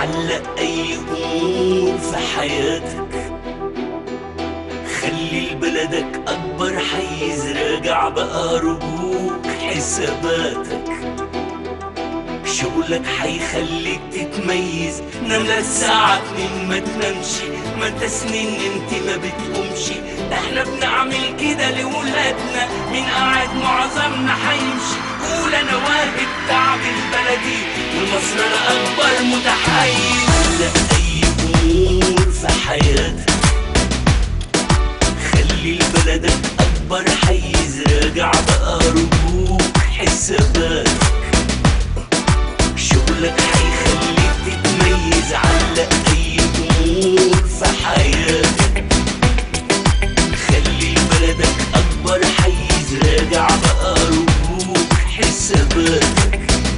علق أي أمور في حياتك، خلي لبلدك أكبر حيز، راجع بقى رجوك حساباتك. شغلك حيخليك تتميز، نام للساعة 2 ما تنامشي، ما انت سنين انت ما بتقومش. ده احنا بنعمل كده لولادنا، مين قاعد معظمنا حيمشي. قول انا واجب تعب البلدي، والمصر الاكبر متحيز. علق اي امور في حياتك، خلي لبلدك اكبر حيز، راجع بقى رجوك حساباتك. شغلك حيخليك تتميز، علق اي امور في حياتك، خلي بلدك اكبر حيز، راجع بقى رجوك حساباتك.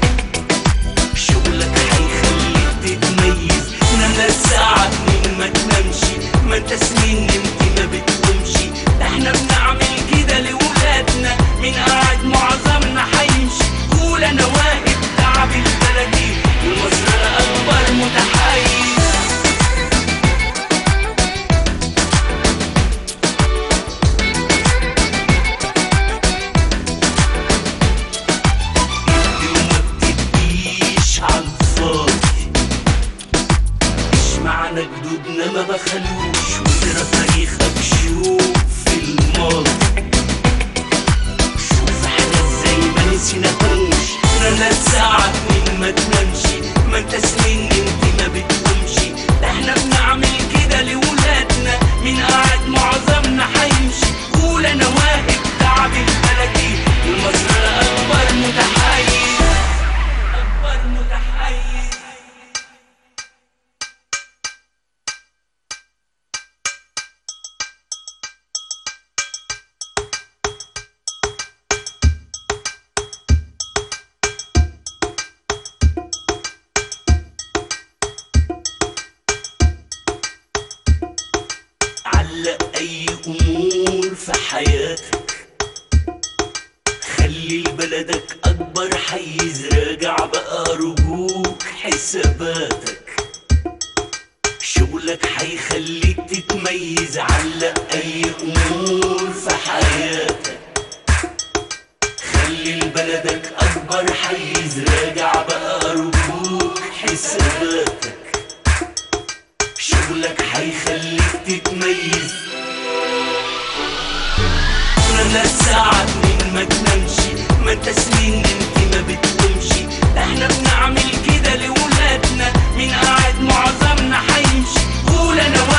شغلك حيخليك تتميز، نام للساعة 2 ما تنامشي، ما انت سنين انت ما بتقومش. ده احنا بنعمل كده لولادنا، مين قاعد معظمنا حيمشي. قول انا واجب تعب البلدي، والمصر الاكبر متحيز. ادي وما بتديش عالفاضي، اشمعنى جدودنا ما بخلوش، واقرا تاريخك شوف في الماضي. شوف احنا ازاي ما نسيناهوش، نام الساعة 2 ما تنامشي، ما انت سنين انت ما بتقومش. ده احنا بنعمل كده لولادنا، مين قاعد معظمنا حيمشي. قول انا واجب تعب البلدي، والمصر الاكبر متحيز، اكبر متحيز. علق أي أمور في حياتك، خلي لبلدك أكبر حيز، راجع بقى رجوك حساباتك. شغلك حيخليك تتميز، علق أي أمور في حياتك، خلي لبلدك أكبر حيز، راجع بقى رجوك حساباتك. شغلك حيخليك تتميز، نام الساعة 2 ما تنامشي، ما انت سنين انت ما بتقومش. ده احنا بنعمل كده لولادنا، مين قاعد معظمنا حيمشي. قول انا